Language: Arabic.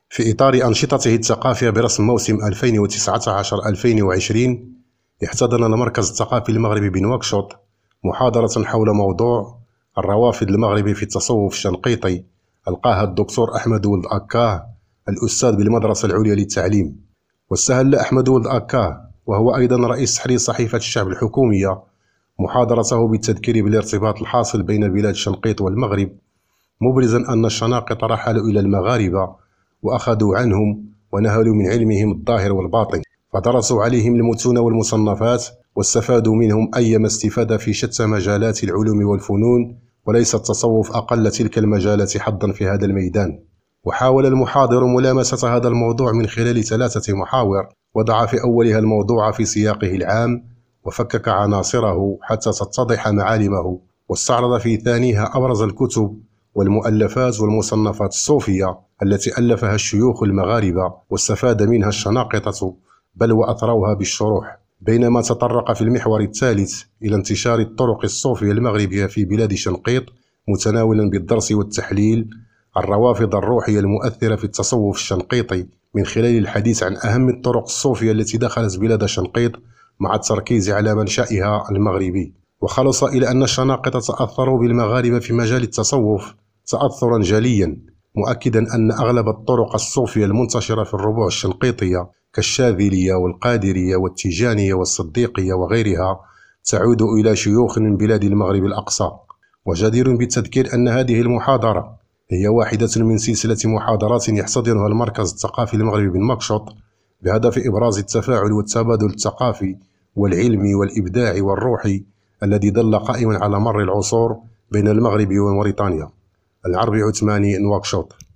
في إطار أنشطته الثقافية برسم موسم 2019-2020 احتضن المركز الثقافي المغربي بنواكشوط محاضرة حول موضوع الروافد المغربي في التصوف الشنقيطي ألقاها الدكتور أحمد ولد أكاه الأستاذ بالمدرسة العليا للتعليم. واستهل أحمد ولد أكاه وهو أيضا رئيس تحرير صحيفة الشعب الحكومية محاضرته بالتذكير بالارتباط الحاصل بين بلاد الشنقيط والمغرب، مبرزا أن الشناقطة رحلوا إلى المغاربة وأخذوا عنهم ونهلوا من علمهم الظاهر والباطن، فدرسوا عليهم المتون والمصنفات واستفادوا منهم أيما استفادة في شتى مجالات العلوم والفنون، وليس التصوف أقل تلك المجالات حظا في هذا الميدان. وحاول المحاضر ملامسة هذا الموضوع من خلال 3 محاور، وضع في أولها الموضوع في سياقه العام وفكك عناصره حتى تتضح معالمه، واستعرض في ثانيها أبرز الكتب والمؤلفات والمصنفات الصوفية التي ألفها الشيوخ المغاربة واستفاد منها الشناقطة بل وأثروها بالشروح، بينما تطرق في المحور الثالث إلى انتشار الطرق الصوفية المغربية في بلاد شنقيط، متناولا بالدرس والتحليل الروافد الروحية المؤثرة في التصوف الشنقيطي من خلال الحديث عن أهم الطرق الصوفية التي دخلت بلاد شنقيط مع التركيز على منشأها المغربي. وخلص إلى أن الشناقطة تأثروا بالمغاربة في مجال التصوف تأثرا جليا، مؤكدا أن أغلب الطرق الصوفية المنتشرة في الربوع الشنقيطية كالشاذلية والقادرية والتيجانية والصديقية وغيرها تعود إلى شيوخ من بلاد المغرب الأقصى. وجدير بالتذكير أن هذه المحاضرة هي واحدة من سلسلة محاضرات يحتضنها المركز الثقافي المغربي بنواكشوط بهدف إبراز التفاعل والتبادل الثقافي والعلمي والإبداعي والروحي الذي ظل قائما على مر العصور بين المغرب وموريتانيا. العربي عثماني، نواكشوط.